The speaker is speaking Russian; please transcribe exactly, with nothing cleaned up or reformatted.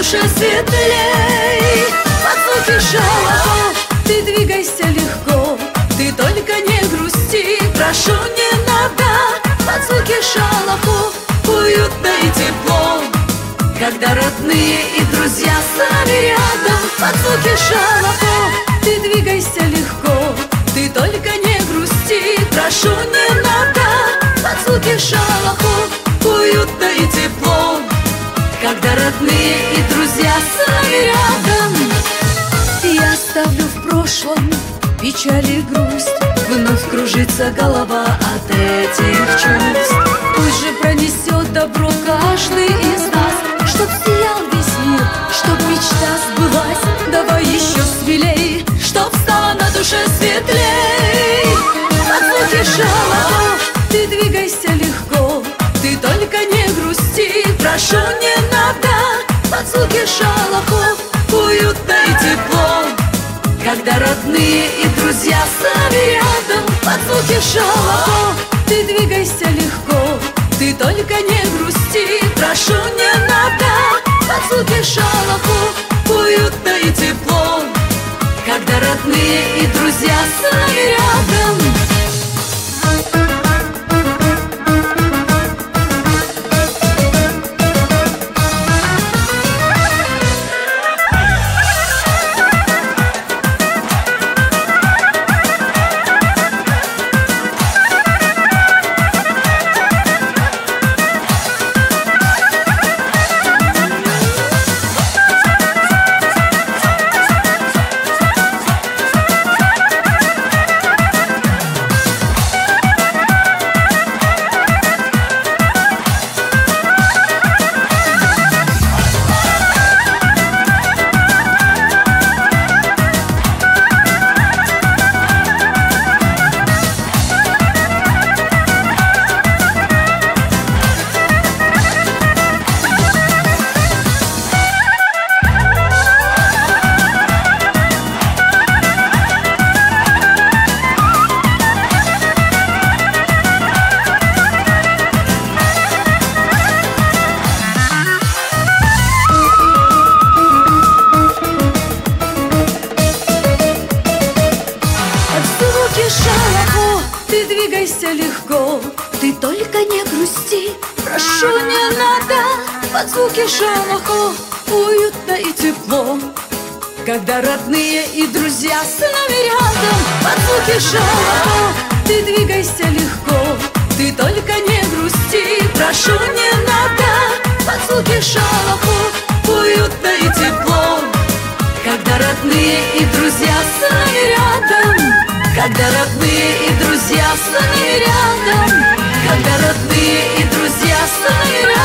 душе светлей. Под звуки шалахов ты двигайся легко, ты только не грусти, прошу, не надо. Под звуки шалахов уютно и тепло, когда родные и друзья с нами рядом. Под звуки шалахов ты двигайся легко, ты только не грусти, прошу, не надо. Под звуки шалахов уютно и тепло, когда родные и друзья с нами рядом. Я оставлю в прошлом печаль и грусть, вновь кружится голова от этих чувств. Пусть же пронесет добро каждый из нас, чтоб сиял весь мир, чтоб мечта сбылась. Давай еще смелей, чтоб стало на душе светлей. Под звуки шалахов ты двигайся легко, ты только не грусти, прошу, не надо. Под звуки шалахов уютно и тепло, когда родные и друзья с нами рядом. Под звуки шалахов ты двигайся легко, ты только не грусти, прошу, не надо. Под звуки шалахов уютно и тепло, когда родные и друзья с нами рядом. Шалахов ты двигайся легко, ты только не грусти, прошу, не надо. Под звуки шалахов уютно и тепло, когда родные и друзья с нами рядом. Под звуки шалахов ты двигайся легко, ты только не грусти, прошу, не надо. Под звуки шалахов уютно и тепло, когда родные и друзья с нами рядом. Когда родные и друзья с нами рядом, когда родные и друзья с нами рядом.